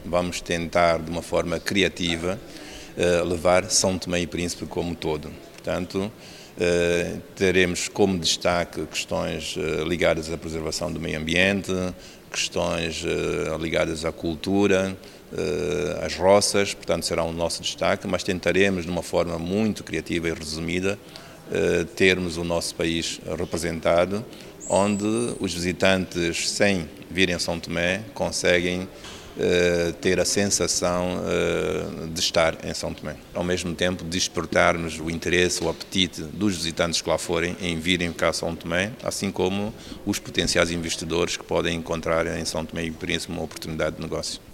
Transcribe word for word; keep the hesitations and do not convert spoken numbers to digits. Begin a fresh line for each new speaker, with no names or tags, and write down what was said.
vamos tentar, de uma forma criativa, levar São Tomé e Príncipe como todo. Portanto, teremos como destaque questões ligadas à preservação do meio ambiente, questões ligadas à cultura, às roças, portanto será o nosso destaque, mas tentaremos, de uma forma muito criativa e resumida, termos o nosso país representado, onde os visitantes, sem virem a São Tomé, conseguem ter a sensação de estar em São Tomé. Ao mesmo tempo, despertarmos o interesse, o apetite dos visitantes que lá forem em virem cá a São Tomé, assim como os potenciais investidores que podem encontrar em São Tomé e Príncipe uma oportunidade de negócio.